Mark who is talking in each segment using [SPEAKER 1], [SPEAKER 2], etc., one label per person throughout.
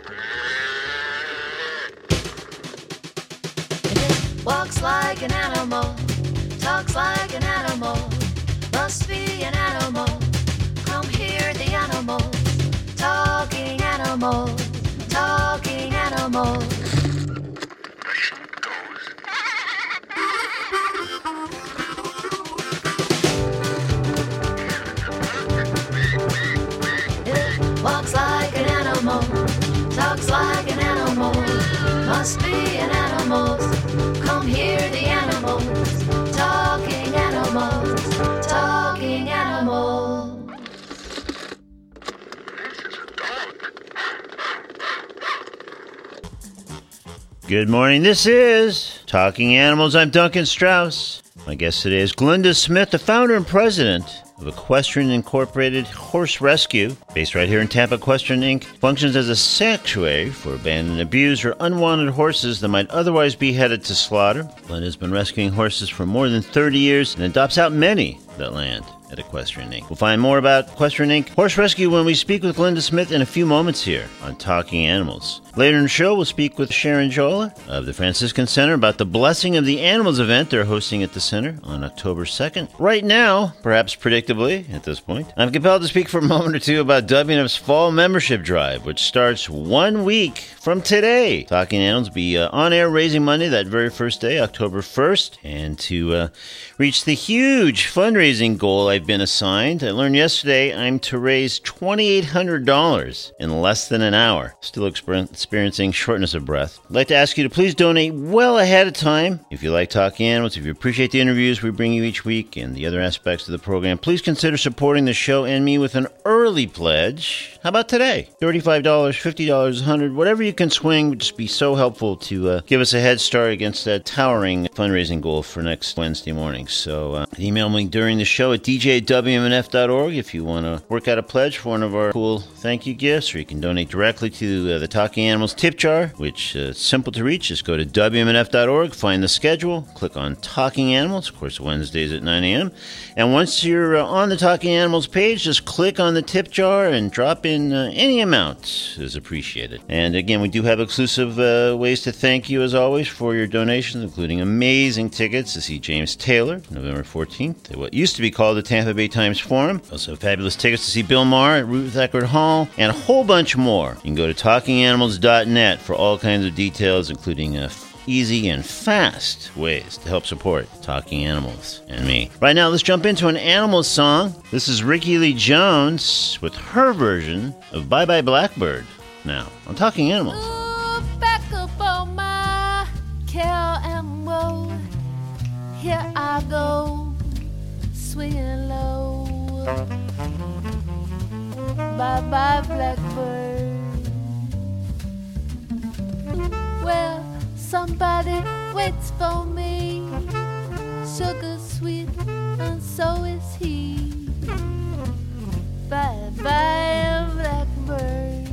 [SPEAKER 1] Walks like an animal, talks like an animal, must be an animal. Come hear the animals, talking animals, talking animals. It walks like an animal, talks like an animal, must be an animal. Come hear the animals, talking animals, talking animals.
[SPEAKER 2] Good morning, this is Talking Animals. I'm Duncan Strauss. My guest today is Glenda Smith, the founder and president of Equestrian Incorporated Horse Rescue. Based right here in Tampa, Equestrian Inc. functions as a sanctuary for abandoned, abused, or unwanted horses that might otherwise be headed to slaughter. Glenda has been rescuing horses for more than 30 years and adopts out many that land at Equestrian Inc. We'll find more about Equestrian Inc. Horse Rescue when we speak with Glenda Smith in a few moments here on Talking Animals. Later in the show, we'll speak with Sharon Jola of the Franciscan Center about the Blessing of the Animals event they're hosting at the center on October 2nd. Right now, perhaps predictably at this point, I'm compelled to speak for a moment or two about WNF's fall membership drive, which starts 1 week from today. Talking Animals will be on air raising money that very first day, October 1st. And to reach the huge fundraising goal I've been assigned, I learned yesterday I'm to raise $2,800 in less than an hour. Still experiencing shortness of breath. I'd like to ask you to please donate well ahead of time. If you like Talking Animals, if you appreciate the interviews we bring you each week and the other aspects of the program, please consider supporting the show and me with an early pledge. How about today? $35, $50, $100, whatever you can swing would just be so helpful to give us a head start against that towering fundraising goal for next Wednesday morning. So email me during the show at dj@wmnf.org if you want to work out a pledge for one of our cool thank you gifts, or you can donate directly to the Talking Animals tip jar, which is simple to reach. Just go to wmnf.org, find the schedule, click on Talking Animals, of course Wednesdays at 9 a.m. And once you're on the Talking Animals page, just click on the tip jar and drop in any amount is appreciated. And again, we do have exclusive ways to thank you as always for your donations, including amazing tickets to see James Taylor November 14th at what used to be called the Tampa Bay Times Forum. Also fabulous tickets to see Bill Maher at Ruth Eckerd Hall, and a whole bunch more. You can go to talkinganimals.net for all kinds of details, including easy and fast ways to help support Talking Animals and me. Right now, let's jump into an animal song. This is Ricky Lee Jones with her version of Bye Bye Blackbird. Now, on Talking Animals.
[SPEAKER 3] Ooh, back up on my KLM road. Here I go, swinging low. Bye bye blackbird. Well, somebody waits for me, sugar sweet, and so is he. Bye bye blackbird.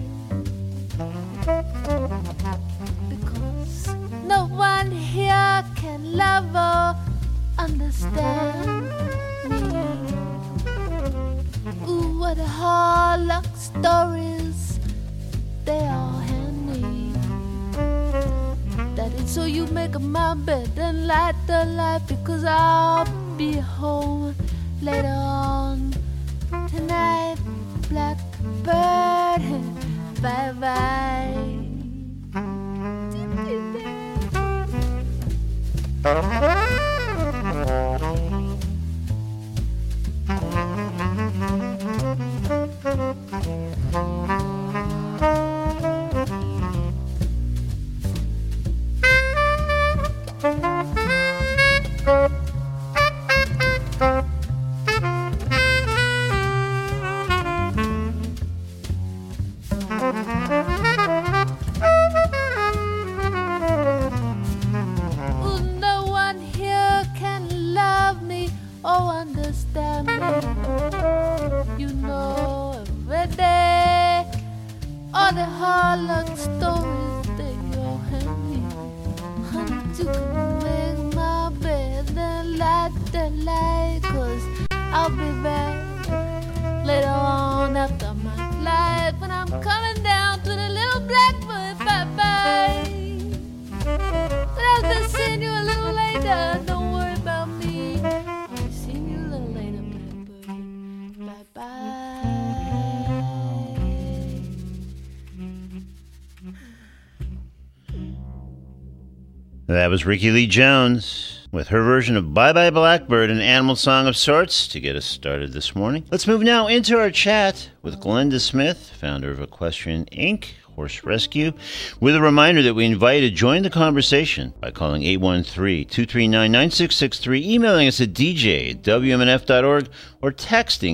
[SPEAKER 3] Because no one here can love or understand me. Ooh, what a hard luck stories they all hand me. Daddy, so you make my bed and light the light, because I'll be home later on tonight. Blackbird, bye bye. I'll be back later on after my flight, when I'm coming down to the little black
[SPEAKER 2] That was Ricky Lee Jones with her version of Bye Bye Blackbird, an animal song of sorts, to get us started this morning. Let's move now into our chat with Glenda Smith, founder of Equestrian Inc., Horse Rescue, with a reminder that we invite you to join the conversation by calling 813-239-9663, emailing us at dj@wmnf.org, or texting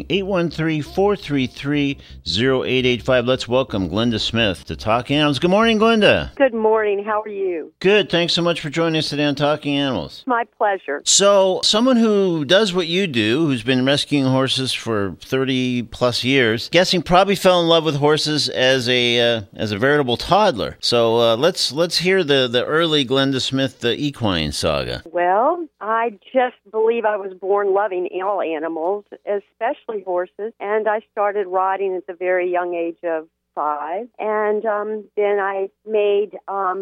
[SPEAKER 2] 813-433-0885. Let's welcome Glenda Smith to Talking Animals. Good morning, Glenda.
[SPEAKER 4] Good morning. How are you?
[SPEAKER 2] Good. Thanks so much for joining us today on Talking Animals.
[SPEAKER 4] My pleasure.
[SPEAKER 2] So, someone who does what you do, who's been rescuing horses for 30 plus years, guessing probably fell in love with horses as a veritable toddler. So let's hear the early Glenda Smith equine saga.
[SPEAKER 4] Well, I just believe I was born loving all animals, especially horses, and I started riding at the very young age of 5. And then I made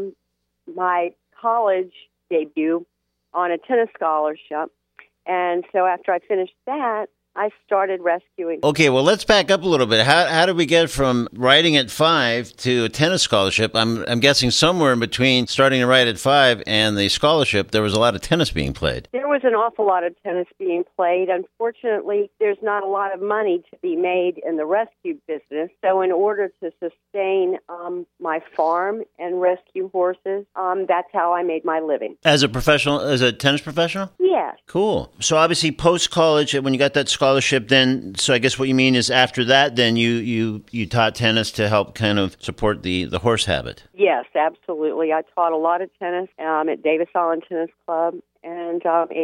[SPEAKER 4] my college debut on a tennis scholarship. And so after I finished that, I started rescuing.
[SPEAKER 2] Okay, well, let's back up a little bit. How did we get from riding at 5 to a tennis scholarship? I'm guessing somewhere in between starting to ride at 5 and the scholarship, there was a lot of tennis being played.
[SPEAKER 4] There was an awful lot of tennis being played. Unfortunately, there's not a lot of money to be made in the rescue business. So in order to sustain my farm and rescue horses, that's how I made my living.
[SPEAKER 2] As a professional, as a tennis professional?
[SPEAKER 4] Yes.
[SPEAKER 2] Cool. So obviously post-college, when you got that scholarship, then, so I guess what you mean is after that, then you taught tennis to help kind of support the horse habit.
[SPEAKER 4] Yes, absolutely. I taught a lot of tennis at Davis Island Tennis Club and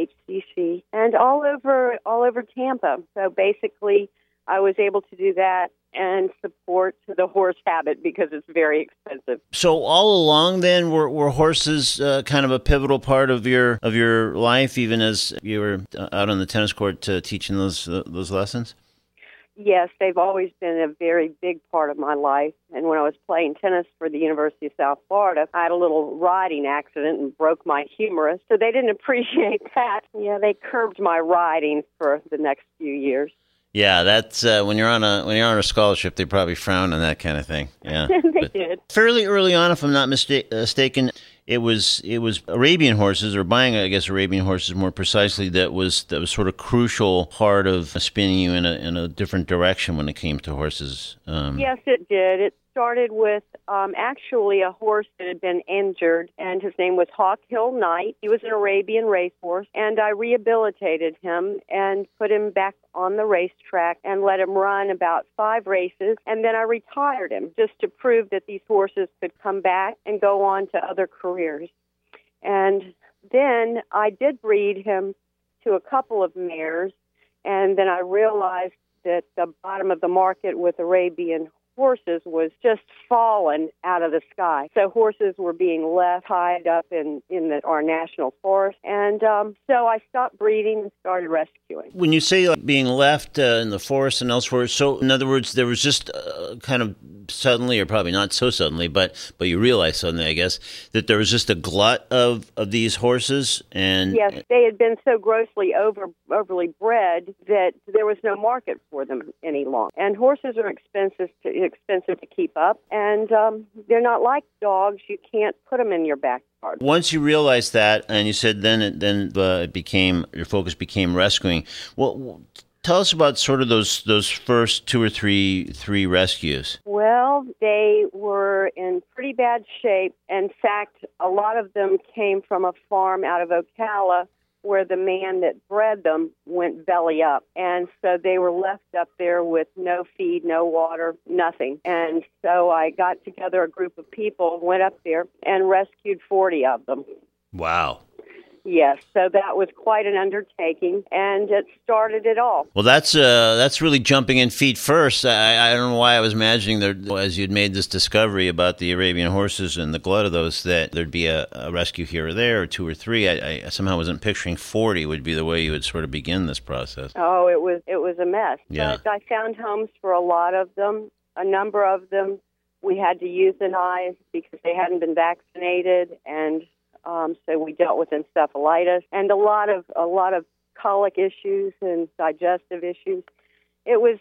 [SPEAKER 4] HCC and all over Tampa. So basically, I was able to do that and support the horse habit because it's very expensive.
[SPEAKER 2] So all along then were horses kind of a pivotal part of your life, even as you were out on the tennis court teaching those lessons?
[SPEAKER 4] Yes, they've always been a very big part of my life. And when I was playing tennis for the University of South Florida, I had a little riding accident and broke my humerus. So they didn't appreciate that. Yeah, they curbed my riding for the next few years.
[SPEAKER 2] Yeah, that's when you're on a scholarship, they probably frown on that kind of thing. Yeah,
[SPEAKER 4] they did.
[SPEAKER 2] Fairly early on, if I'm not mistaken, it was Arabian horses, or buying, I guess, Arabian horses more precisely, that was sort of crucial part of spinning you in a different direction when it came to horses.
[SPEAKER 4] Yes, it did. It started with actually a horse that had been injured, and his name was Hawk Hill Knight. He was an Arabian racehorse, and I rehabilitated him and put him back on the racetrack and let him run about 5 races, and then I retired him just to prove that these horses could come back and go on to other careers. And then I did breed him to a couple of mares, and then I realized that the bottom of the market with Arabian horses was just fallen out of the sky. So horses were being left tied up in our national forest. And so I stopped breeding and started rescuing.
[SPEAKER 2] When you say being left in the forest and elsewhere, so in other words, there was just kind of suddenly, or probably not so suddenly, but you realized suddenly, I guess, that there was just a glut of these horses. And
[SPEAKER 4] yes, they had been so grossly overly bred that there was no market for them any longer. And horses are expensive to keep up, and they're not like dogs. You can't put them in your backyard.
[SPEAKER 2] Once you realized that, and you said then it became, your focus became rescuing. Well, tell us about sort of those first 2 or 3 rescues.
[SPEAKER 4] Well, they were in pretty bad shape. In fact, a lot of them came from a farm out of Ocala where the man that bred them went belly up. And so they were left up there with no feed, no water, nothing. And so I got together a group of people, went up there, and rescued 40 of them.
[SPEAKER 2] Wow.
[SPEAKER 4] Yes, so that was quite an undertaking, and it started it all.
[SPEAKER 2] Well, that's really jumping in feet first. I don't know why I was imagining that as you'd made this discovery about the Arabian horses and the glut of those, that there'd be a rescue here or there, or 2 or 3. I somehow wasn't picturing 40 would be the way you would sort of begin this process.
[SPEAKER 4] Oh, it was a mess.
[SPEAKER 2] Yeah.
[SPEAKER 4] But I found homes for a lot of them. A number of them we had to euthanize because they hadn't been vaccinated, and so we dealt with encephalitis and a lot of colic issues and digestive issues. It was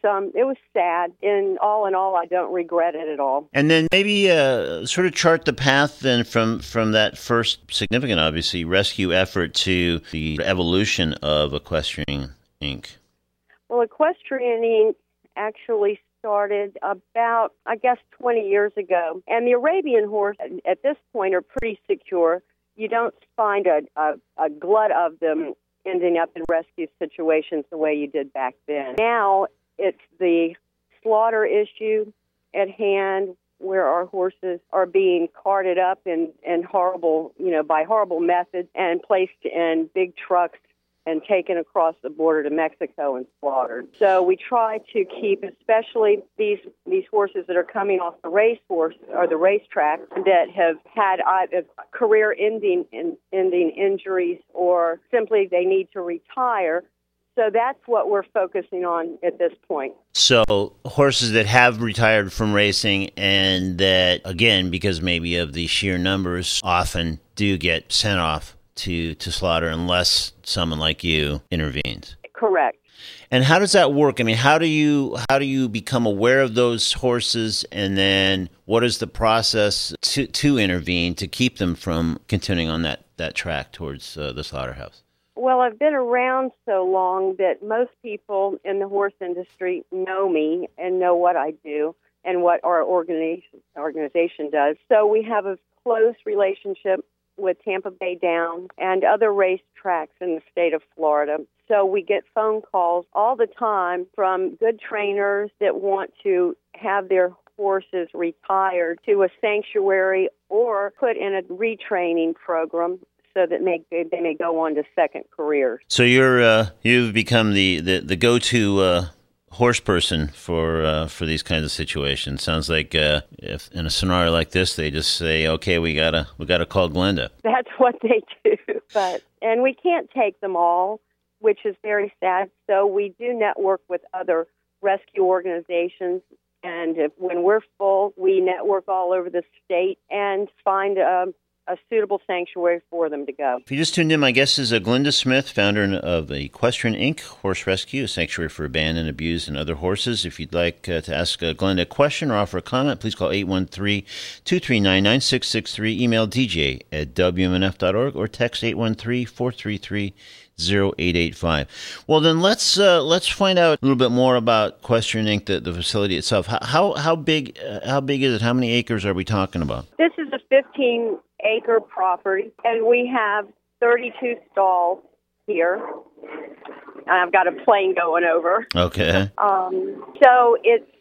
[SPEAKER 4] sad. In all, I don't regret it at all.
[SPEAKER 2] And then maybe sort of chart the path then from that first significant, obviously, rescue effort to the evolution of Equestrian Inc.
[SPEAKER 4] Well, Equestrian Inc. actually started about, 20 years ago. And the Arabian horse, at this point, are pretty secure. You don't find a glut of them ending up in rescue situations the way you did back then. Now it's the slaughter issue at hand, where our horses are being carted up in horrible, by horrible methods and placed in big trucks and taken across the border to Mexico and slaughtered. So we try to keep, especially these horses that are coming off the racehorse or the racetrack that have had either career-ending injuries or simply they need to retire. So that's what we're focusing on at this point.
[SPEAKER 2] So horses that have retired from racing and that, again, because maybe of the sheer numbers, often do get sent off to slaughter unless someone like you intervenes.
[SPEAKER 4] Correct.
[SPEAKER 2] And how does that work? I mean, how do you become aware of those horses, and then what is the process to intervene to keep them from continuing on that track towards the slaughterhouse?
[SPEAKER 4] Well, I've been around so long that most people in the horse industry know me and know what I do and what our organization does. So we have a close relationship with Tampa Bay Down and other racetracks in the state of Florida. So we get phone calls all the time from good trainers that want to have their horses retired to a sanctuary or put in a retraining program so that they may go on to second careers.
[SPEAKER 2] So you've become the go-to horse person for these kinds of situations. Sounds like if in a scenario like this, they just say, "Okay, we gotta call Glenda."
[SPEAKER 4] That's what they do, and we can't take them all, which is very sad. So we do network with other rescue organizations, and when we're full, we network all over the state and find a suitable sanctuary for them to go.
[SPEAKER 2] If you just tuned in, my guest is Glenda Smith, founder of Equestrian Inc., Horse Rescue, a sanctuary for abandoned, abused, and other horses. If you'd like to ask Glenda a question or offer a comment, please call 813-239-9663, email dj@wmnf.org, or text 813-433-0885. Well, then let's find out a little bit more about Equestrian Inc., the facility itself. How big is it? How many acres are we talking about?
[SPEAKER 4] This is a 15-acre property, and we have 32 stalls here. I've got a plane going over.
[SPEAKER 2] Okay.
[SPEAKER 4] So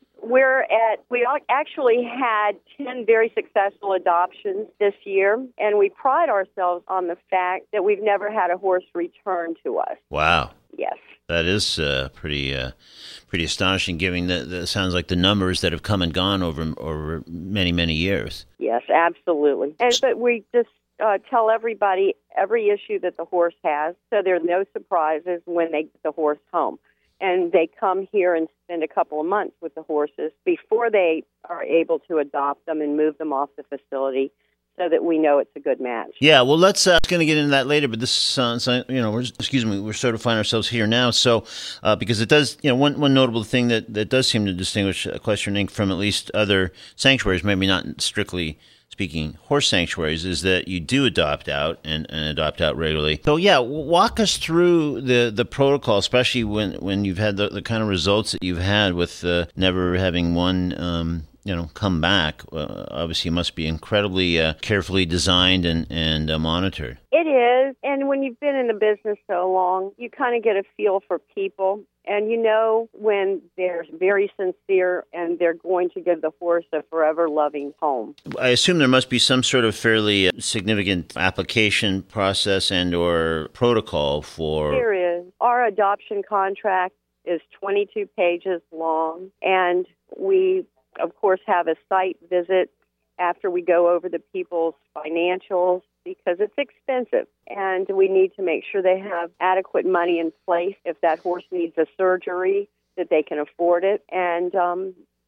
[SPEAKER 4] we actually had 10 very successful adoptions this year, and we pride ourselves on the fact that we've never had a horse return to us.
[SPEAKER 2] Wow.
[SPEAKER 4] Yes.
[SPEAKER 2] That is pretty astonishing, given that sounds like the numbers that have come and gone over many, many years.
[SPEAKER 4] Yes, absolutely. But we just tell everybody every issue that the horse has, so there are no surprises when they get the horse home. And they come here and spend a couple of months with the horses before they are able to adopt them and move them off the facility, so that we know it's a good match. Yeah, well,
[SPEAKER 2] let's going to get into that later. But this, we're sort of find ourselves here now. So, because it does, one notable thing that does seem to distinguish Equestrian Inc. from at least other sanctuaries, maybe not strictly speaking horse sanctuaries, is that you do adopt out and adopt out regularly. So, yeah, walk us through the protocol, especially when you've had the kind of results that you've had with never having one. Come back. Obviously, it must be incredibly carefully designed and monitored.
[SPEAKER 4] It is, and when you've been in the business so long, you kind of get a feel for people, and you know when they're very sincere and they're going to give the horse a forever loving home.
[SPEAKER 2] I assume there must be some sort of fairly significant application process and or protocol for...
[SPEAKER 4] There is. Our adoption contract is 22 pages long, and we of course, have a site visit after we go over the people's financials because it's expensive. And we need to make sure they have adequate money in place if that horse needs a surgery, that they can afford it. And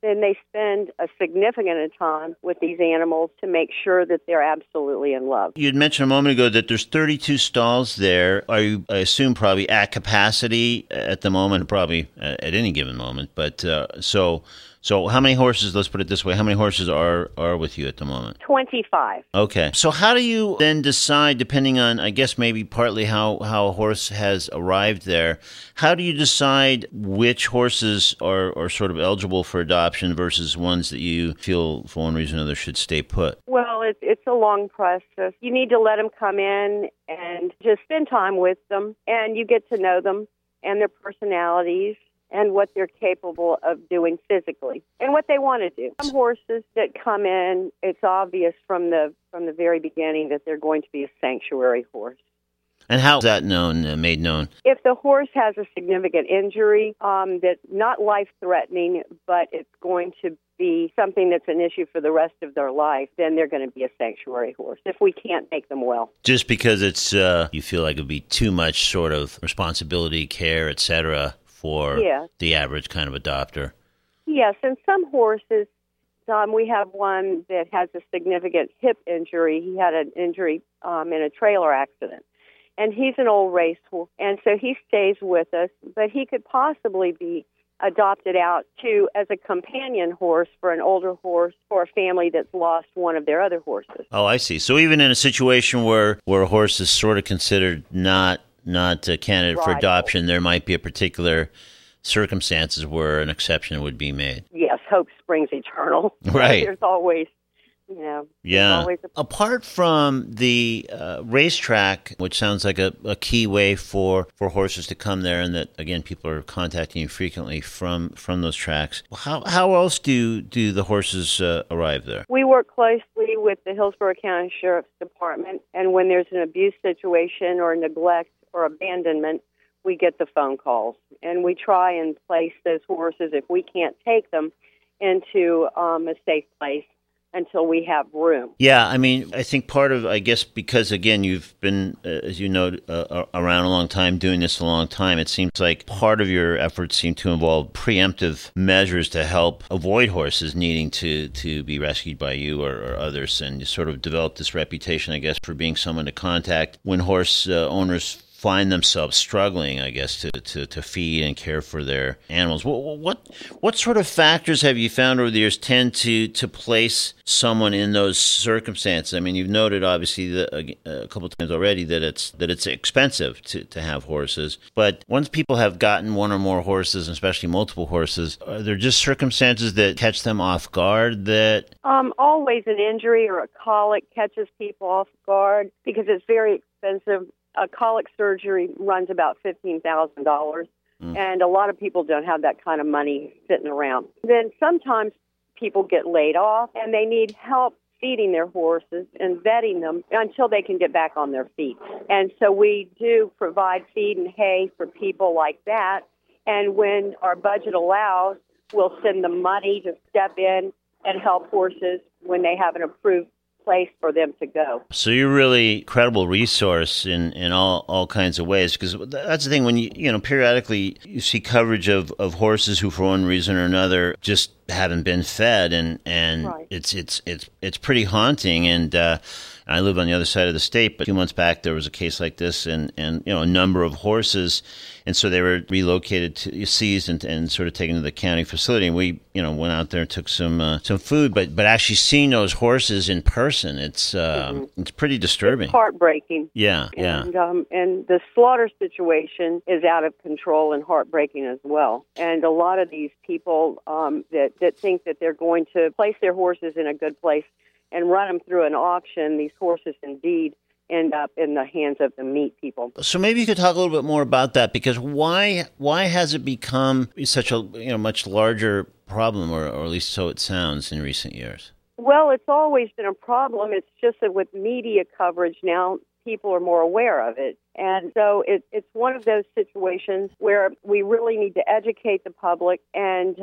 [SPEAKER 4] then they spend a significant amount of time with these animals to make sure that they're absolutely in love.
[SPEAKER 2] You had mentioned a moment ago that there's 32 stalls there. Are you, I assume, probably at capacity at the moment, probably at any given moment. But so how many horses, let's put it this way, how many horses are with you at the moment?
[SPEAKER 4] 25.
[SPEAKER 2] Okay. So how do you then decide, depending on, I guess, maybe partly how a horse has arrived there, how do you decide which horses are sort of eligible for adoption versus ones that you feel, for one reason or another, should stay put?
[SPEAKER 4] Well, it's a long process. You need to let them come in and just spend time with them, and you get to know them and their personalities and what they're capable of doing physically and what they want to do. Some horses that come in, it's obvious from the very beginning that they're going to be a sanctuary horse.
[SPEAKER 2] And how is that made known?
[SPEAKER 4] If the horse has a significant injury, that's not life-threatening, but it's going to be something that's an issue for the rest of their life, then they're going to be a sanctuary horse if we can't make them well.
[SPEAKER 2] Just because it's you feel like it would be too much sort of responsibility, care, etc., for the average kind of adopter.
[SPEAKER 4] Yes, and some horses, we have one that has a significant hip injury. He had an injury in a trailer accident. And he's an old racehorse, and so he stays with us, but he could possibly be adopted out to as a companion horse for an older horse or a family that's lost one of their other horses.
[SPEAKER 2] Oh, I see. So even in a situation where a horse is sort of considered not a candidate for adoption, there might be a particular circumstances where an exception would be made.
[SPEAKER 4] Yes, hope springs eternal.
[SPEAKER 2] Right.
[SPEAKER 4] There's always,
[SPEAKER 2] Apart from the racetrack, which sounds like a key way for horses to come there, and that, again, people are contacting you frequently from those tracks, how else do the horses arrive there?
[SPEAKER 4] We work closely with the Hillsborough County Sheriff's Department, and when there's an abuse situation or neglect or abandonment, we get the phone calls, and we try and place those horses, if we can't take them, into a safe place until we have room.
[SPEAKER 2] Yeah, I mean, I think part of, I guess, because, again, you've been, as you know, around a long time, doing this a long time, it seems like part of your efforts seem to involve preemptive measures to help avoid horses needing to be rescued by you or others, and you sort of develop this reputation, I guess, for being someone to contact when horse owners find themselves struggling, I guess, to feed and care for their animals. What sort of factors have you found over the years tend to place someone in those circumstances? I mean, you've noted obviously a couple of times already that it's expensive to have horses. But once people have gotten one or more horses, especially multiple horses, are there just circumstances that catch them off guard? That
[SPEAKER 4] always an injury or a colic catches people off guard because it's very expensive. A colic surgery runs about $15,000, and a lot of people don't have that kind of money sitting around. Then sometimes people get laid off, and they need help feeding their horses and vetting them until they can get back on their feet. And so we do provide feed and hay for people like that, and when our budget allows, we'll send them money to step in and help horses when they have an approved place for them to go.
[SPEAKER 2] So you're really credible resource in all kinds of ways, because that's the thing when you periodically you see coverage of horses who for one reason or another just haven't been fed, and right. It's pretty haunting. And I live on the other side of the state, but a few months back there was a case like this, and a number of horses, and so they were relocated seized and sort of taken to the county facility. And we went out there and took some food, but actually seeing those horses in person, it's pretty disturbing.
[SPEAKER 4] It's heartbreaking.
[SPEAKER 2] Yeah.
[SPEAKER 4] And the slaughter situation is out of control and heartbreaking as well. And a lot of these people that think that they're going to place their horses in a good place and run them through an auction, these horses indeed end up in the hands of the meat people.
[SPEAKER 2] So maybe you could talk a little bit more about that, because why has it become such a much larger problem, or at least so it sounds, in recent years?
[SPEAKER 4] Well, it's always been a problem. It's just that with media coverage now, people are more aware of it. And so it's one of those situations where we really need to educate the public and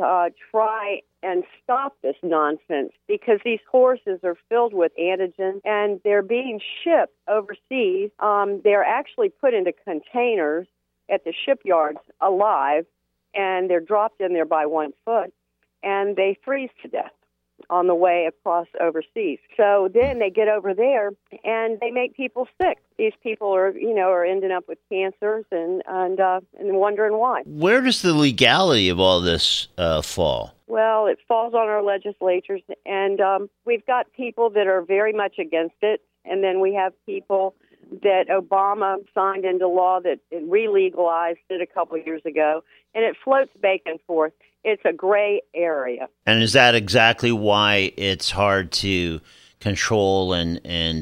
[SPEAKER 4] try and stop this nonsense, because these horses are filled with antigen and they're being shipped overseas. They're actually put into containers at the shipyards alive, and they're dropped in there by 1 foot. and they freeze to death on the way across overseas. So then they get over there and they make people sick. These people are ending up with cancers and wondering why.
[SPEAKER 2] Where does the legality of all this fall?
[SPEAKER 4] Well, it falls on our legislatures, and we've got people that are very much against it, and then we have people that Obama signed into law that it re-legalized it a couple of years ago, and it floats back and forth. It's a gray area.
[SPEAKER 2] And is that exactly why it's hard to control and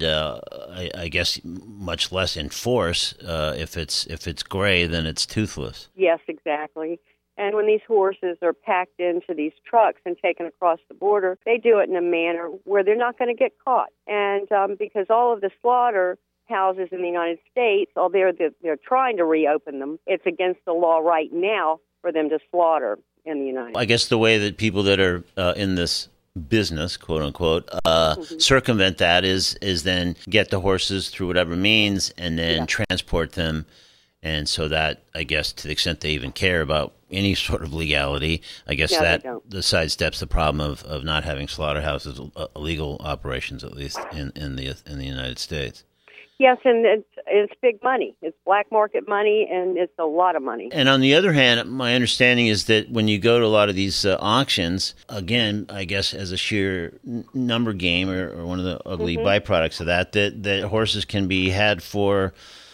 [SPEAKER 2] I guess much less enforce if it's gray than it's toothless?
[SPEAKER 4] Yes, exactly. And when these horses are packed into these trucks and taken across the border, they do it in a manner where they're not going to get caught. And because all of the slaughter houses in the United States, although they're trying to reopen them, it's against the law right now for them to slaughter in the United States.
[SPEAKER 2] I guess the way that people that are in this business, quote unquote, circumvent that is then get the horses through whatever means and then transport them. And so that, I guess, to the extent they even care about any sort of legality, I guess that the sidesteps the problem of not having slaughterhouses, illegal operations, at least in the United States.
[SPEAKER 4] Yes, and it's big money. It's black market money, and it's a lot of money.
[SPEAKER 2] And on the other hand, my understanding is that when you go to a lot of these auctions, again, I guess as a sheer number game or one of the ugly byproducts of that horses can be had for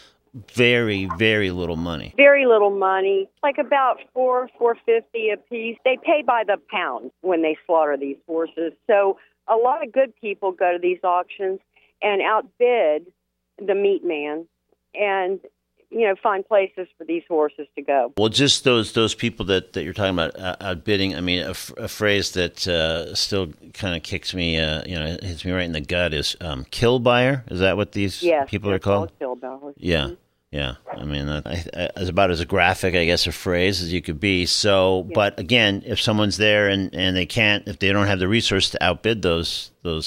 [SPEAKER 2] very, very little money.
[SPEAKER 4] Very little money, like about $4.50 a piece. They pay by the pound when they slaughter these horses. So a lot of good people go to these auctions and outbid the meat man and find places for these horses to go.
[SPEAKER 2] Well, just those people that you're talking about outbidding, I mean, a phrase that still kind of kicks me, hits me right in the gut is kill buyer. Is that what these people are called?
[SPEAKER 4] Kill buyers.
[SPEAKER 2] Yeah. Mm-hmm. Yeah, I mean, it's about as graphic, I guess, a phrase as you could be. So, but again, if someone's there and if they don't have the resource to outbid those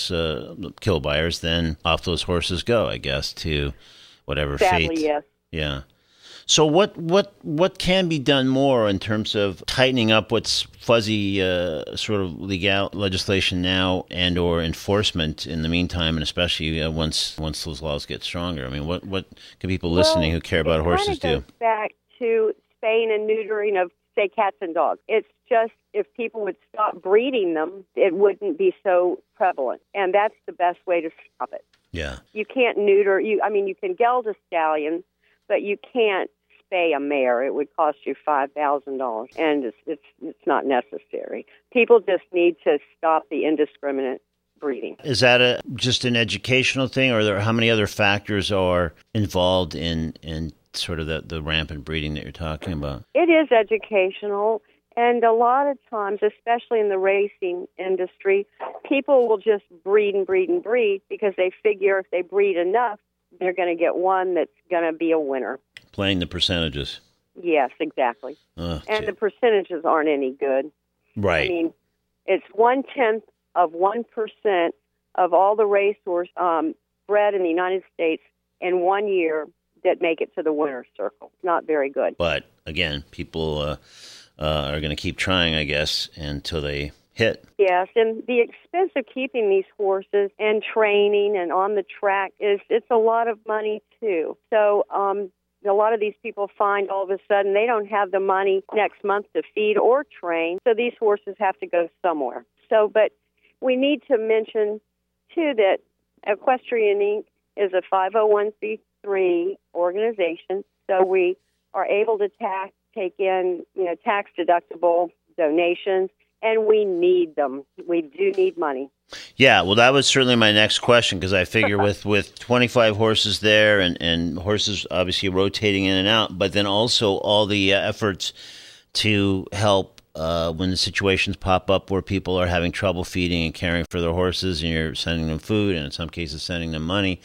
[SPEAKER 2] kill buyers, then off those horses go, I guess, to whatever
[SPEAKER 4] Sadly,
[SPEAKER 2] fate.
[SPEAKER 4] Yes.
[SPEAKER 2] Yeah. So what can be done more in terms of tightening up what's fuzzy sort of legal legislation now and or enforcement in the meantime, and especially once those laws get stronger? I mean, what can people listening who care about horses do?
[SPEAKER 4] It goes back to spaying and neutering of, say, cats and dogs. It's just if people would stop breeding them, it wouldn't be so prevalent, and that's the best way to stop it.
[SPEAKER 2] Yeah.
[SPEAKER 4] You can't neuter. You can geld a stallion, but you can't spay a mare. It would cost you $5,000, and it's not necessary. People just need to stop the indiscriminate breeding.
[SPEAKER 2] Is that just an educational thing, or how many other factors are involved in sort of the rampant breeding that you're talking about?
[SPEAKER 4] It is educational, and a lot of times, especially in the racing industry, people will just breed and breed and breed because they figure if they breed enough, they're going to get one that's going to be a winner.
[SPEAKER 2] Playing the percentages.
[SPEAKER 4] Yes, exactly. And the percentages aren't any good.
[SPEAKER 2] Right.
[SPEAKER 4] I mean, it's 0.1% of 1% of all the racehorse bred in the United States in 1 year that make it to the winner's circle. It's not very good.
[SPEAKER 2] But again, people are going to keep trying, I guess, until they hit.
[SPEAKER 4] Yes, and the expense of keeping these horses and training and on the track it's a lot of money too. So a lot of these people find all of a sudden they don't have the money next month to feed or train, so these horses have to go somewhere. So, but we need to mention too that Equestrian Inc. is a 501c3 organization, so we are able to take in tax deductible donations. And we need them. We do need money.
[SPEAKER 2] Yeah, well, that was certainly my next question, because I figure with 25 horses there and horses obviously rotating in and out, but then also all the efforts to help when the situations pop up where people are having trouble feeding and caring for their horses, and you're sending them food and in some cases sending them money.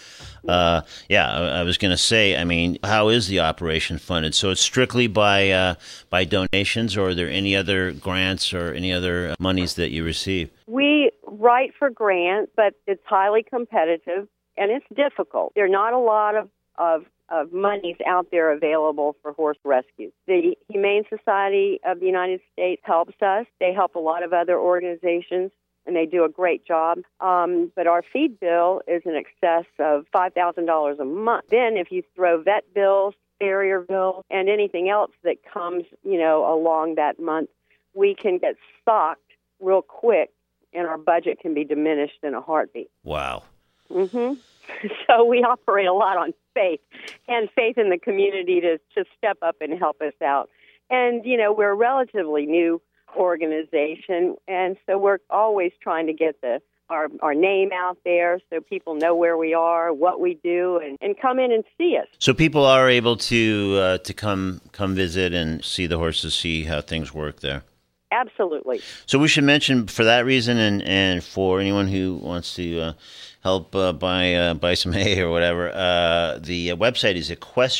[SPEAKER 2] I was going to say, I mean, how is the operation funded? So it's strictly by donations, or are there any other grants or any other monies that you receive?
[SPEAKER 4] We write for grants, but it's highly competitive and it's difficult. There are not a lot of of monies out there available for horse rescues. The Humane Society of the United States helps us. They help a lot of other organizations, and they do a great job. But our feed bill is in excess of $5,000 a month. Then if you throw vet bills, farrier bills, and anything else that comes, along that month, we can get socked real quick, and our budget can be diminished in a heartbeat.
[SPEAKER 2] Wow.
[SPEAKER 4] Mm-hmm. So we operate a lot on faith and faith in the community to step up and help us out. And, we're a relatively new organization, and so we're always trying to get our name out there so people know where we are, what we do, and come in and see us.
[SPEAKER 2] So people are able to come visit and see the horses, see how things work there.
[SPEAKER 4] Absolutely.
[SPEAKER 2] So we should mention for that reason, and for anyone who wants to help buy some hay or whatever, the website is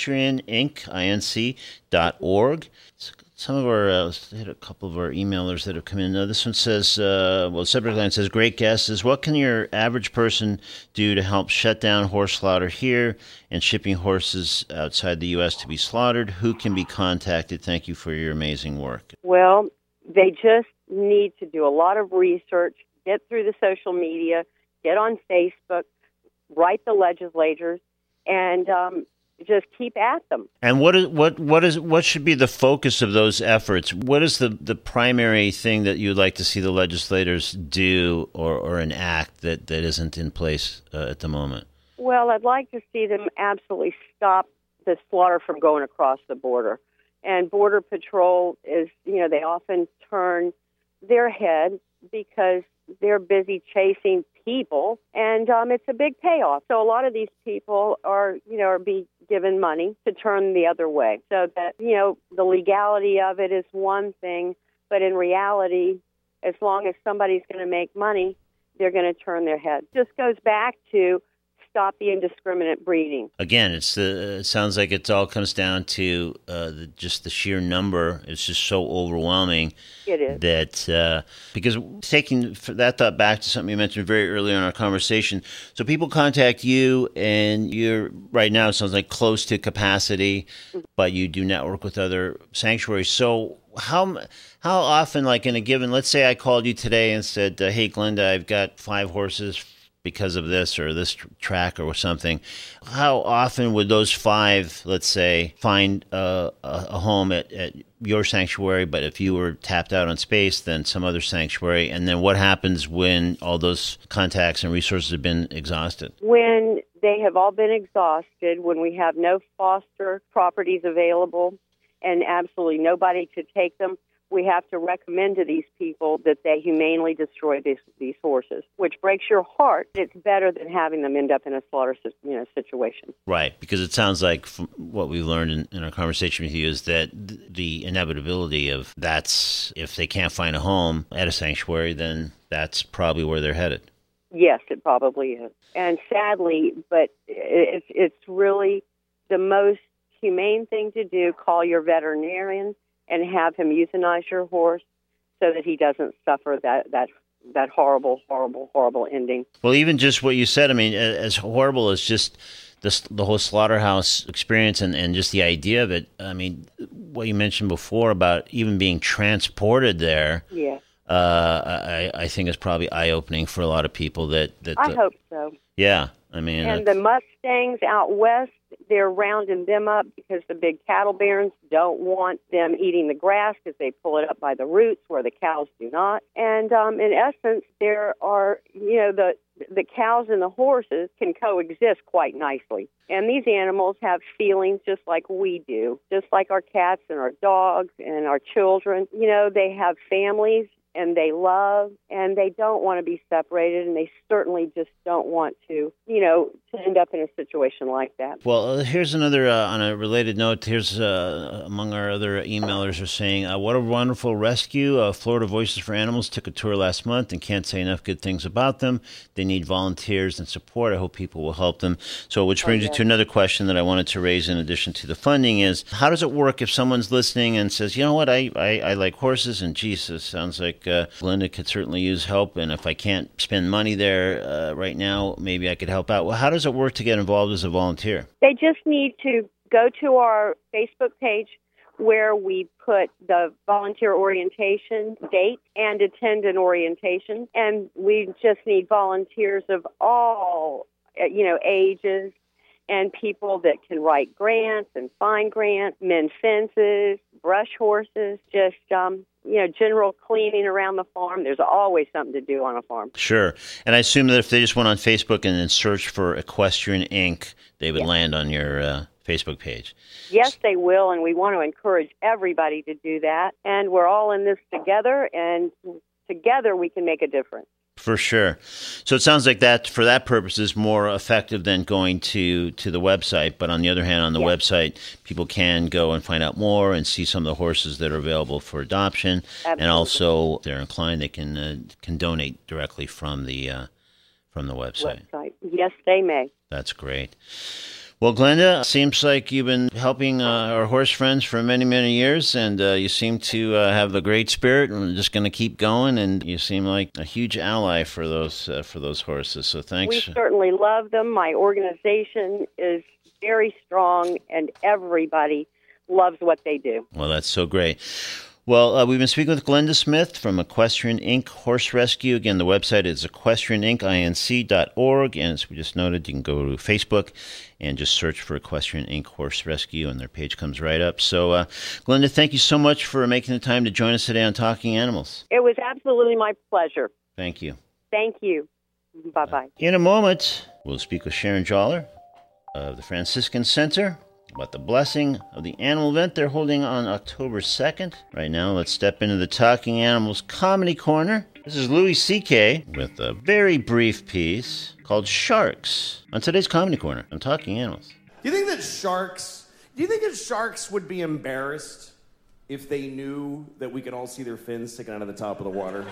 [SPEAKER 2] equestrianinc.org. Some of our, hit a couple of our emailers that have come in. This one says, the subject line says, great guest is, what can your average person do to help shut down horse slaughter here and shipping horses outside the U.S. to be slaughtered? Who can be contacted? Thank you for your amazing work.
[SPEAKER 4] Well, they just need to do a lot of research, get through the social media, get on Facebook, write the legislators, and just keep at them.
[SPEAKER 2] And what should be the focus of those efforts? What is the primary thing that you'd like to see the legislators do or enact that isn't in place at the moment?
[SPEAKER 4] Well, I'd like to see them absolutely stop the slaughter from going across the border. And Border Patrol is, they often turn their head because they're busy chasing people, and it's a big payoff. So a lot of these people are be given money to turn the other way. So that, the legality of it is one thing, but in reality, as long as somebody's going to make money, they're going to turn their head. Just goes back to stop the indiscriminate breeding.
[SPEAKER 2] Again, it sounds like it all comes down to just the sheer number. It's just so overwhelming.
[SPEAKER 4] It is.
[SPEAKER 2] That because taking that thought back to something you mentioned very early in our conversation, so people contact you, and you're right now, it sounds like close to capacity, but you do network with other sanctuaries. So how often, like in a given, let's say I called you today and said, hey, Glenda, I've got 5 horses because of this or this track or something, how often would those 5, let's say, find a home at your sanctuary, but if you were tapped out on space, then some other sanctuary? And then what happens when all those contacts and resources have been exhausted?
[SPEAKER 4] When they have all been exhausted, when we have no foster properties available and absolutely nobody to take them, we have to recommend to these people that they humanely destroy these horses, which breaks your heart. It's better than having them end up in a slaughter situation.
[SPEAKER 2] Right, because it sounds like from what we've learned in our conversation with you is that the inevitability of that's, if they can't find a home at a sanctuary, then that's probably where they're headed.
[SPEAKER 4] Yes, it probably is. And sadly, but it's really the most humane thing to do. Call your veterinarian and have him euthanize your horse so that he doesn't suffer that horrible, horrible, horrible ending.
[SPEAKER 2] Well, even just what you said, I mean, as horrible as just the whole slaughterhouse experience and just the idea of it, I mean, what you mentioned before about even being transported there,
[SPEAKER 4] yeah.
[SPEAKER 2] I think is probably eye-opening for a lot of people. That
[SPEAKER 4] I hope so.
[SPEAKER 2] Yeah, I mean,
[SPEAKER 4] and the Mustangs out west, they're rounding them up because the big cattle barons don't want them eating the grass because they pull it up by the roots where the cows do not. And in essence, there are, the cows and the horses can coexist quite nicely. And these animals have feelings just like we do, just like our cats and our dogs and our children. They have families, and they love, and they don't want to be separated, and they certainly just don't want to, to end up in a situation like that.
[SPEAKER 2] Well, here's another, on a related note, here's among our other emailers are saying, what a wonderful rescue. Florida Voices for Animals took a tour last month and can't say enough good things about them. They need volunteers and support. I hope people will help them. So which brings me to another question that I wanted to raise in addition to the funding is, how does it work if someone's listening and says, you know what, I like horses, and Jesus, sounds like like Glenda could certainly use help, and if I can't spend money there right now, maybe I could help out. Well, how does it work to get involved as a volunteer?
[SPEAKER 4] They just need to go to our Facebook page where we put the volunteer orientation date and attend an orientation. And we just need volunteers of all, ages and people that can write grants and find grants, mend fences, brush horses, just, general cleaning around the farm. There's always something to do on a farm.
[SPEAKER 2] Sure. And I assume that if they just went on Facebook and then searched for Equestrian Inc., they would land on your Facebook page.
[SPEAKER 4] Yes, they will, and we want to encourage everybody to do that. And we're all in this together, and together we can make a difference.
[SPEAKER 2] For sure. So it sounds like that, for that purpose, is more effective than going to the website. But on the other hand, on the website, people can go and find out more and see some of the horses that are available for adoption. Absolutely. And also, if they're inclined, they can donate directly from the website.
[SPEAKER 4] Yes, they may.
[SPEAKER 2] That's great. Well, Glenda, seems like you've been helping our horse friends for many, many years, and you seem to have a great spirit, and we're just going to keep going, and you seem like a huge ally for those horses, so thanks.
[SPEAKER 4] We certainly love them. My organization is very strong, and everybody loves what they do.
[SPEAKER 2] Well, that's so great. Well, we've been speaking with Glenda Smith from Equestrian Inc. Horse Rescue. Again, the website is equestrianinc.org, and as we just noted, you can go to Facebook and just search for Equestrian Inc. Horse Rescue, and their page comes right up. So, Glenda, thank you so much for making the time to join us today on Talking Animals.
[SPEAKER 4] It was absolutely my pleasure.
[SPEAKER 2] Thank you.
[SPEAKER 4] Thank you. Bye-bye.
[SPEAKER 2] In a moment, we'll speak with Sharon Joller of the Franciscan Center about the blessing of the animal event they're holding on October 2nd. Right now, let's step into the Talking Animals Comedy Corner. This is Louis C.K. with a very brief piece called Sharks on today's Comedy Corner on Talking Animals.
[SPEAKER 5] Do you think that sharks would be embarrassed if they knew that we could all see their fins sticking out of the top of the water?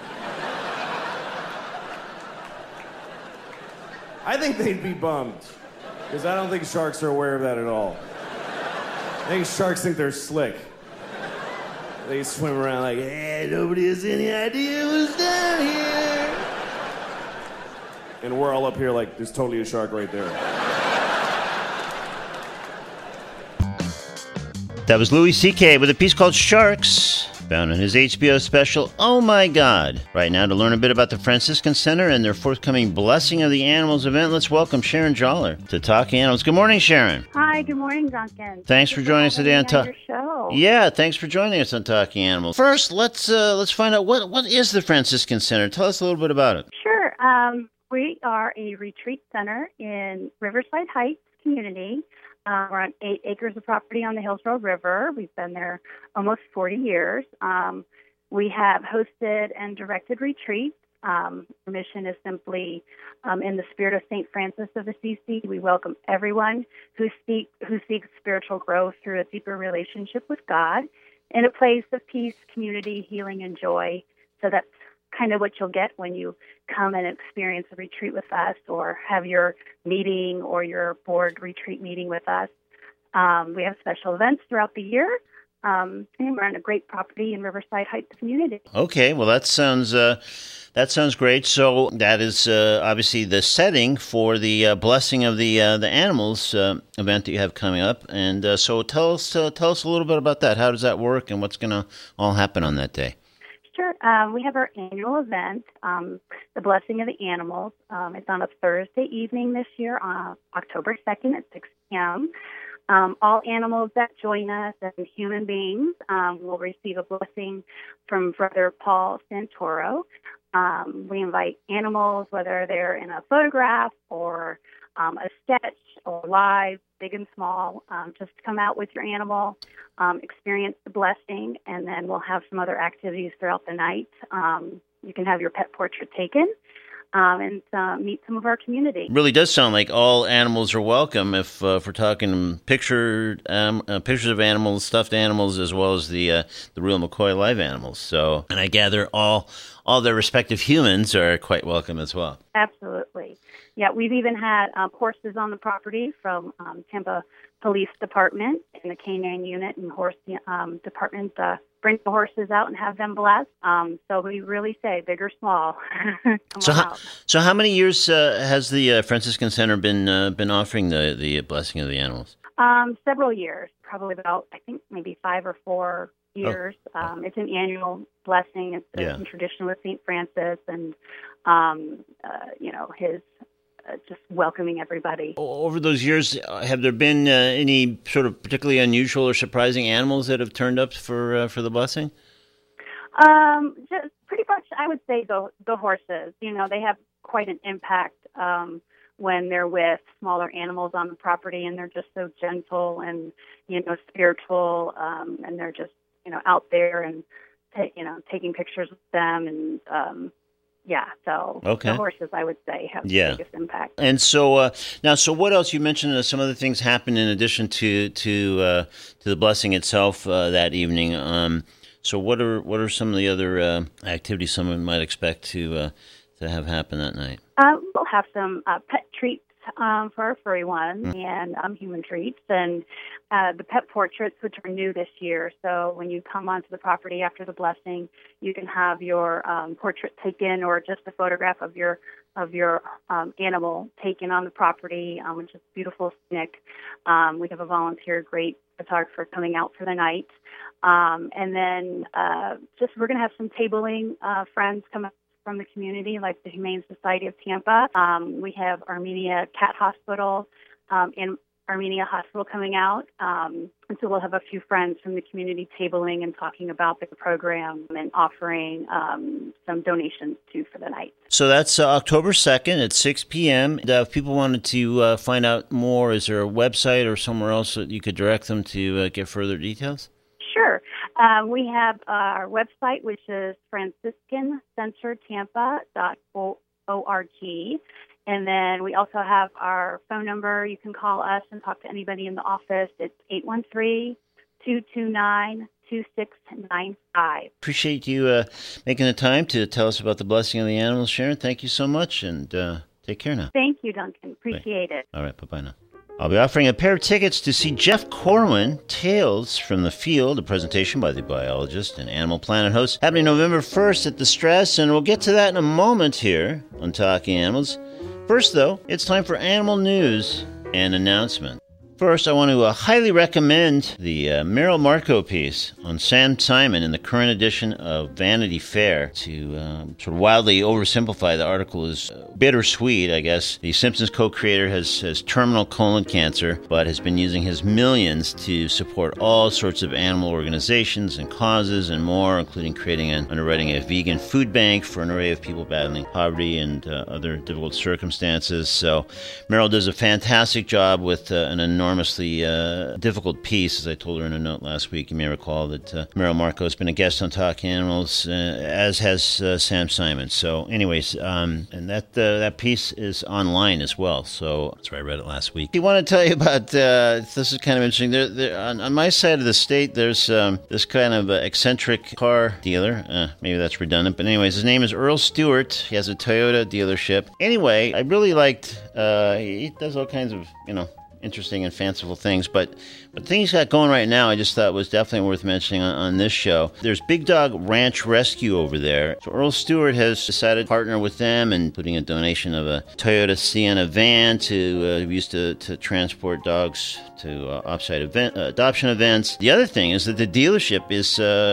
[SPEAKER 5] I think they'd be bummed, because I don't think sharks are aware of that at all. I think sharks think they're slick. They swim around like, hey, nobody has any idea who's down here. And we're all up here like, there's totally a shark right there.
[SPEAKER 2] That was Louis C.K. with a piece called Sharks, found on his HBO special, Oh My God. Right now, to learn a bit about the Franciscan Center and their forthcoming Blessing of the Animals event, let's welcome Sharon Joller to Talking Animals. Good morning, Sharon.
[SPEAKER 6] Hi, good morning, Duncan.
[SPEAKER 2] Thanks for joining us today on
[SPEAKER 6] your show.
[SPEAKER 2] Yeah, thanks for joining us on Talking Animals. First, let's find out what is the Franciscan Center. Tell us a little bit about it.
[SPEAKER 6] Sure. We are a retreat center in Riverside Heights community. We're on 8 acres of property on the Hillsborough River. We've been there almost 40 years. We have hosted and directed retreats. The mission is simply, in the spirit of St. Francis of Assisi, we welcome everyone who seeks spiritual growth through a deeper relationship with God in a place of peace, community, healing, and joy. So that's kind of what you'll get when you come and experience a retreat with us or have your meeting or your board retreat meeting with us. We have special events throughout the year, and we're on a great property in Riverside Heights community.
[SPEAKER 2] Okay, well, that sounds great. So that is obviously the setting for the Blessing of the Animals event that you have coming up. And so tell us a little bit about that. How does that work, and what's going to all happen on that day?
[SPEAKER 6] Sure. We have our annual event, the Blessing of the Animals. It's on a Thursday evening this year, October 2nd at 6 p.m. All animals that join us and human beings will receive a blessing from Brother Paul Santoro. We invite animals, whether they're in a photograph or a sketch or live, big and small, just come out with your animal, experience the blessing, and then we'll have some other activities throughout the night. You can have your pet portrait taken and meet some of our community. It
[SPEAKER 2] really does sound like all animals are welcome if we're talking pictures of animals, stuffed animals, as well as the real McCoy live animals. So, and I gather all their respective humans are quite welcome as well.
[SPEAKER 6] Absolutely. Yeah, we've even had horses on the property from Tampa Police Department and the Canine Unit and Horse Department bring the horses out and have them blessed. So we really say, big or small, come on out.
[SPEAKER 2] So how many years has the Franciscan Center been offering the blessing of the animals?
[SPEAKER 6] Several years, probably about, I think, maybe 5 or 4 years. It's an annual blessing. It's in tradition with St. Francis and, his just welcoming everybody.
[SPEAKER 2] Over those years, have there been any sort of particularly unusual or surprising animals that have turned up for the blessing?
[SPEAKER 6] Just pretty much, I would say the horses. They have quite an impact when they're with smaller animals on the property, and they're just so gentle and spiritual, and they're just out there and taking pictures with them and. The horses, I would say, have the biggest impact.
[SPEAKER 2] And so so what else? You mentioned some other things happened in addition to the blessing itself that evening. So what are some of the other activities someone might expect to have happen that night?
[SPEAKER 6] We'll have some pet treats for our furry ones and human treats, and the pet portraits, which are new this year. So when you come onto the property after the blessing, you can have your portrait taken or just a photograph of your animal taken on the property, which is beautiful, scenic. We have a volunteer, great photographer coming out for the night. And then we're going to have some tabling friends come up from the community, like the Humane Society of Tampa. We have Armenia Cat Hospital and Armenia Hospital coming out. And so we'll have a few friends from the community tabling and talking about the program and offering some donations, too, for the night.
[SPEAKER 2] So that's October 2nd at 6 p.m. If people wanted to find out more, is there a website or somewhere else that you could direct them to get further details?
[SPEAKER 6] Sure. We have our website, which is franciscancentertampa.org. And then we also have our phone number. You can call us and talk to anybody in the office. It's 813-229-2695.
[SPEAKER 2] Appreciate you making the time to tell us about the blessing of the animals, Sharon. Thank you so much, and take care now.
[SPEAKER 6] Thank you, Duncan. Appreciate it.
[SPEAKER 2] All right, bye-bye now. I'll be offering a pair of tickets to see Jeff Corwin, Tales from the Field, a presentation by the biologist and Animal Planet host, happening November 1st at the Stress, and we'll get to that in a moment here on Talking Animals. First, though, it's time for animal news and announcement. First, I want to highly recommend the Meryl Marco piece on Sam Simon in the current edition of Vanity Fair. To sort of wildly oversimplify, the article is bittersweet, I guess. The Simpsons co-creator has terminal colon cancer, but has been using his millions to support all sorts of animal organizations and causes and more, including creating and underwriting a vegan food bank for an array of people battling poverty and other difficult circumstances. So Meryl does a fantastic job with an enormously difficult piece, as I told her in a note last week. You may recall that Meryl Marco has been a guest on Talking Animals, as has Sam Simon. So anyways, and that piece is online as well. So that's where I read it last week. I want to tell you about, this is kind of interesting. On my side of the state, there's this kind of eccentric car dealer. Maybe that's redundant, but anyways, his name is Earl Stewart. He has a Toyota dealership. Anyway, I really liked, he does all kinds of, interesting and fanciful things, but the thing he's got going right now, I just thought was definitely worth mentioning on this show. There's Big Dog Ranch Rescue over there. So Earl Stewart has decided to partner with them, and including a donation of a Toyota Sienna van to used to transport dogs to offsite adoption events. The other thing is that the dealership is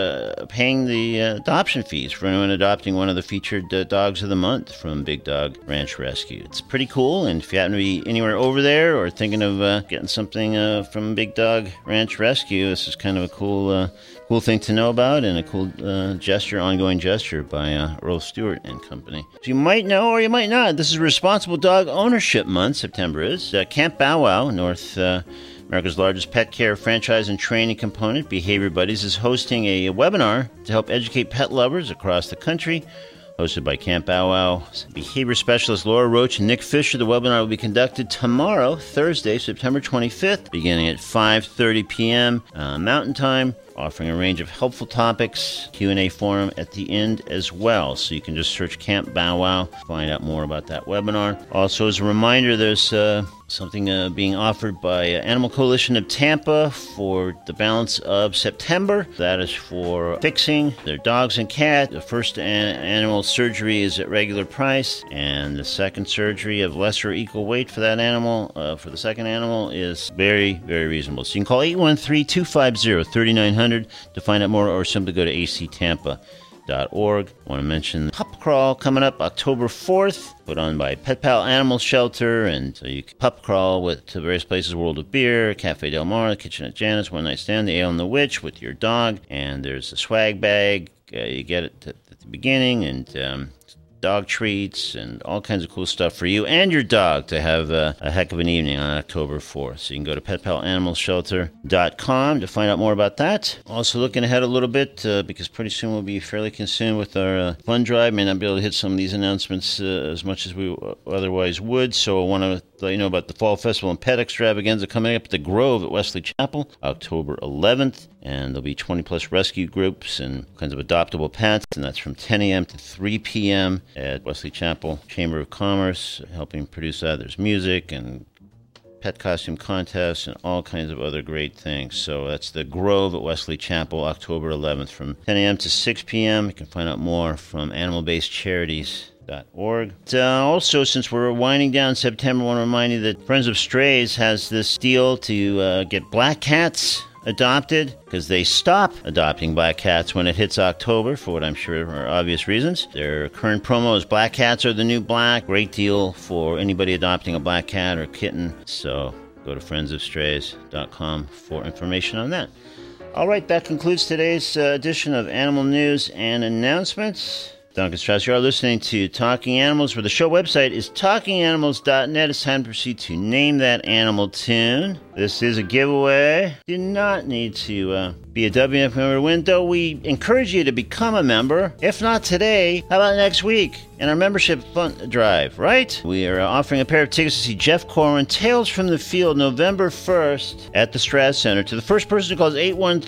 [SPEAKER 2] paying the adoption fees for anyone adopting one of the featured dogs of the month from Big Dog Ranch Rescue. It's pretty cool, and if you happen to be anywhere over there or thinking of getting something from Big Dog Ranch Rescue, this is kind of a cool thing to know about, and a cool ongoing gesture by Earl Stewart and Company. So you might know or you might not, this is Responsible Dog Ownership Month. September is. Camp Bow Wow, North America's largest pet care franchise and training component, Behavior Buddies, is hosting a webinar to help educate pet lovers across the country. Hosted by Camp Bow Wow's behavior specialist Laura Roach and Nick Fisher, the webinar will be conducted tomorrow, Thursday, September 25th, beginning at 5:30 p.m. Mountain Time. offering a range of helpful topics, Q&A forum at the end as well. So you can just search Camp Bow Wow, find out more about that webinar. Also, as a reminder, there's something being offered by Animal Coalition of Tampa for the balance of September. That is for fixing their dogs and cats. The first animal surgery is at regular price, and the second surgery of lesser or equal weight for that animal, for the second animal, is very, very reasonable. So you can call 813-250-3900 to find out more, or simply go to actampa.org. I want to mention Pup Crawl coming up October 4th, put on by Pet Pal Animal Shelter, and so you can pup crawl to various places: World of Beer, Cafe Del Mar, the Kitchen at Janet's, One Night Stand, the Ale and the Witch with your dog, and there's a swag bag. You get it at the beginning, and dog treats and all kinds of cool stuff for you and your dog to have a heck of an evening on October 4th. So you can go to petpalanimalshelter.com to find out more about that. Also looking ahead a little bit, because pretty soon we'll be fairly consumed with our fund drive. May not be able to hit some of these announcements as much as we otherwise would. So I want to let you know about the Fall Festival and Pet Extravaganza coming up at the Grove at Wesley Chapel, October 11th. And there'll be 20-plus rescue groups and kinds of adoptable pets, and that's from 10 a.m. to 3 p.m. at Wesley Chapel Chamber of Commerce, helping produce that. There's music and pet costume contests and all kinds of other great things. So that's the Grove at Wesley Chapel, October 11th from 10 a.m. to 6 p.m. You can find out more from animal-based-charities.org. Also, since we're winding down September, I want to remind you that Friends of Strays has this deal to get black cats adopted, because they stop adopting black cats when it hits October, for what I'm sure are obvious reasons. Their current promo is Black Cats Are the New Black. Great deal for anybody adopting a black cat or kitten. So go to friendsofstrays.com for information on that. All right, that concludes today's edition of Animal News and Announcements. Duncan Strauss, you are listening to Talking Animals, where the show website is talkinganimals.net. It's time to proceed to name that animal tune. This is a giveaway. You do not need to be a WMF member to win, though we encourage you to become a member. If not today, how about next week in our membership fund drive, right? We are offering a pair of tickets to see Jeff Corwin, Tales from the Field, November 1st at the Strass Center. To the first person who calls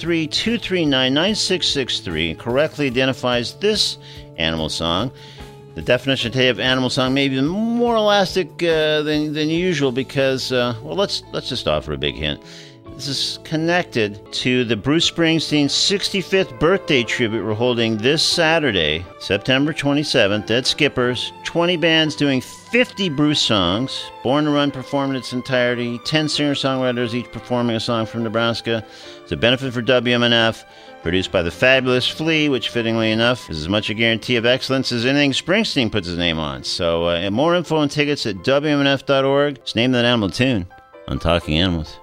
[SPEAKER 2] 813-239-9663 and correctly identifies this animal song. The definition today of animal song may be more elastic than usual because, let's just offer a big hint. This is connected to the Bruce Springsteen 65th birthday tribute we're holding this Saturday, September 27th at Skipper's. 20 bands doing 50 Bruce songs. Born to Run performed in its entirety. 10 singer-songwriters, each performing a song from Nebraska. It's a benefit for WMNF. Produced by the fabulous Flea, which, fittingly enough, is as much a guarantee of excellence as anything Springsteen puts his name on. So, more info and tickets at WMNF.org. Just name that animal tune on Talking Animals.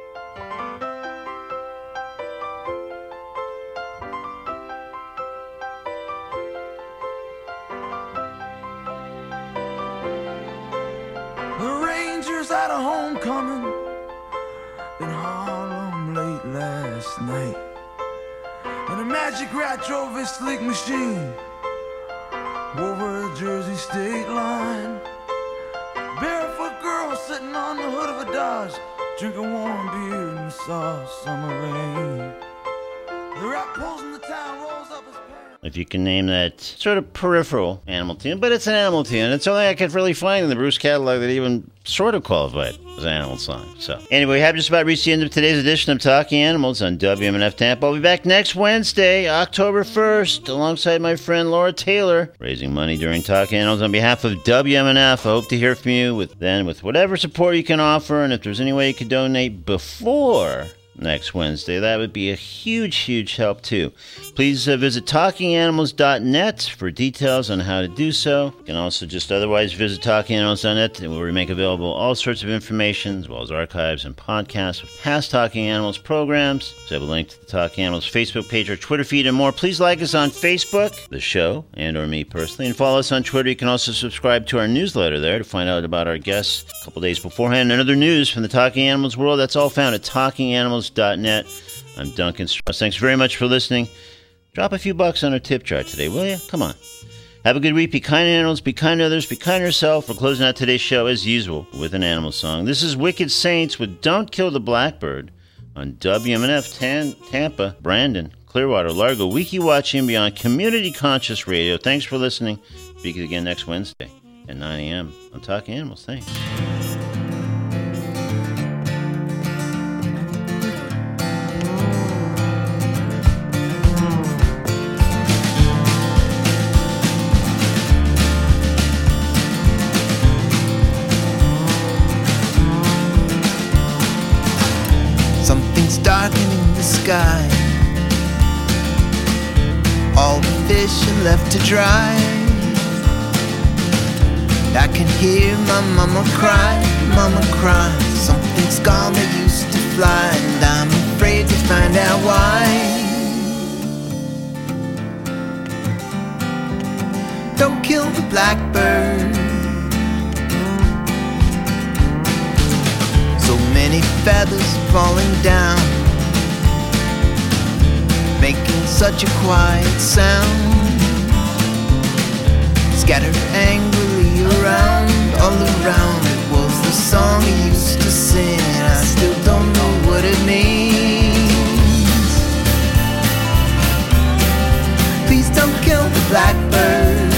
[SPEAKER 7] The Rangers had a homecoming in Harlem late last night. And a magic rat drove his sleek machine over a Jersey state line. Barefoot girl sitting on the hood of a Dodge, drinking warm beer in the soft summer rain. The rat pulls in the town, rolls up his pants.
[SPEAKER 2] If you can name that sort of peripheral animal tune, but it's an animal tune. It's only I could really find in the Bruce catalog that even sort of qualified as an animal song. So anyway, we have just about reached the end of today's edition of Talking Animals on WMNF Tampa. I'll be back next Wednesday, October 1st, alongside my friend Laura Taylor, raising money during Talking Animals on behalf of WMNF. I hope to hear from you with whatever support you can offer, and if there's any way you could donate before next Wednesday, that would be a huge, huge help too. Please visit talkinganimals.net for details on how to do so. You can also just otherwise visit talkinganimals.net, where we make available all sorts of information, as well as archives and podcasts of past Talking Animals programs. So I have a link to the Talking Animals Facebook page, our Twitter feed, and more. Please like us on Facebook, the show, and or me personally, and follow us on Twitter. You can also subscribe to our newsletter there to find out about our guests a couple days beforehand and other news from the Talking Animals world. That's all found at talkinganimals.net. I'm Duncan Strauss. Thanks very much for listening. Drop a few bucks on our tip jar today, will you? Come on. Have a good week. Be kind to animals, be kind to others, be kind to yourself. We're closing out today's show, as usual, with an animal song. This is Wicked Saints with Don't Kill the Blackbird on WMNF Tampa, Brandon, Clearwater, Largo, Weeki-Wachee, and beyond. Community Conscious Radio. Thanks for listening. Speak again next Wednesday at 9 a.m. on Talking Animals. Thanks.
[SPEAKER 8] Something's darkening the sky. All the fish are left to dry. I can hear my mama cry, mama cry. Something's gone that used to fly, and I'm afraid to find out why. Don't kill the blackbird. So many feathers falling down, making such a quiet sound. Scattered angrily around, all around. It was the song he used to sing, and I still don't know what it means. Please don't kill the blackbird.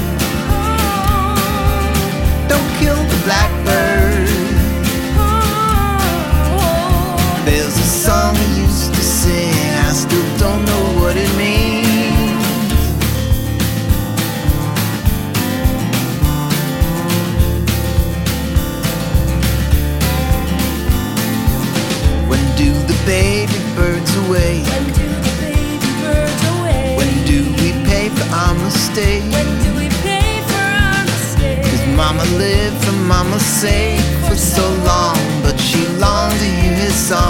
[SPEAKER 8] Don't kill the blackbird. There's a song he used to sing, I still don't know what it means. When do the baby birds away?
[SPEAKER 9] When do the baby birds away?
[SPEAKER 8] When do we pay for our mistake?
[SPEAKER 9] When do we pay for our mistake?
[SPEAKER 8] 'Cause mama lived for mama's sake for so long, but she longed to hear his song.